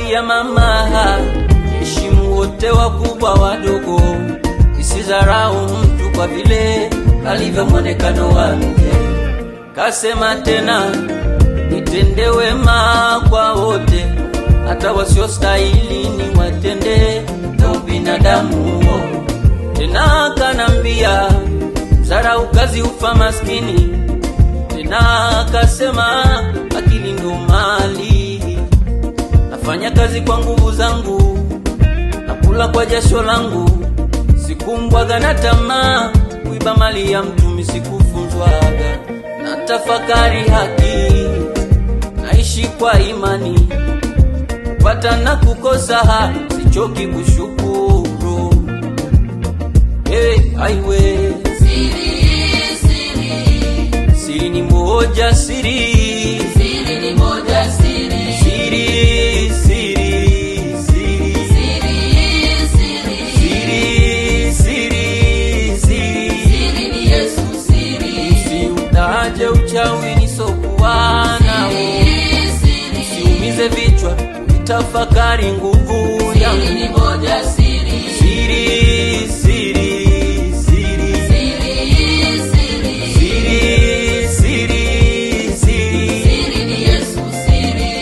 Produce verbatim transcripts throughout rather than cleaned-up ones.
ya mama, heshimu wote wakubwa wadogo, usizarau mtu kwa vile alivyo mwonekano wake. Kasema tena, nitende wema kwa wote, hata wasiostahili ni watende, na binadamu. Tena kanambia, mzarau kazi ufa maskini. Tena kasema, akili ndo mali. Nafanya kazi kwa nguvu zangu, nakula kwa jasho langu, sikumbwaga na tamaa, kuiba mali ya mtu misikufunzwaga. Natafakari haki, naishi kwa imani, kupata na kukosa, sichoki kushukuru. Hey, aiwe Siri, siri, siri ni moja, siri siri ni moja, siri, Siri, siri, siri siri, siri, Siri, siri, siri siri ni Yesu, siri, Usiutaje uchawi nisokuwa nao, siri, siri, usiumize vichwa, uitafakari nguvu siri yangu. ni moja, siri, Siri, siri, siri siri, siri, Siri, siri, siri siri ni Yesu, siri.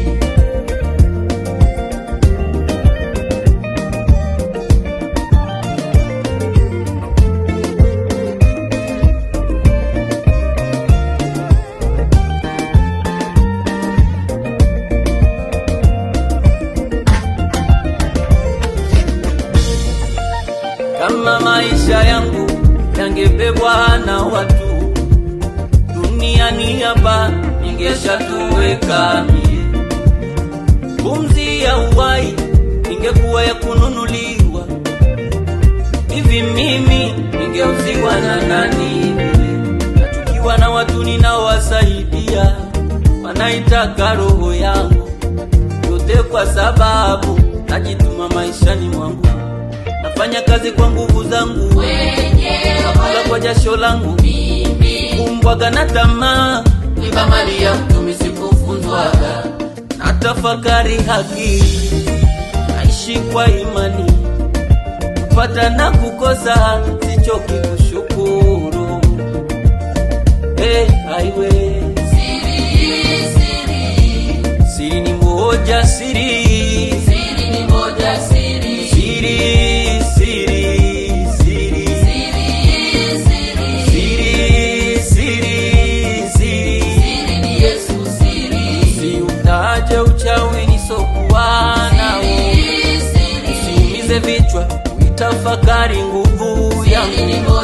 Kama maisha yangu yangebebwa na watu, duniani hapa ningeshatoweka mie. Pumzi ya uhai ingekuwa ya kununuliwa, hivi mimi ningeuziwa na nani? Nachukiwa na watu ninaowasaidia, wanaitaka roho yangu yote, kwa sababu najituma maishani mwangu. Nafanya kazi kwa nguvu zangu, nakula kwa jasho langu, kumbwaga na tamaa, Iba mali ya mtu misikufunzwaga. natafakari haki, naishi kwa imani, kupata na kukosa, sichoki kushukuru. Hey, aiwe Siri, siri, siri ni moja, siri siri ni moja, siri, Siri, siri, siri siri, siri, Siri, siri, siri siri ni Yesu, siri, Usiutaje uchawi nisokuwa nao, siri, siri, usiumize vichwa, uitafakari nguvu siri yangu. ni moja,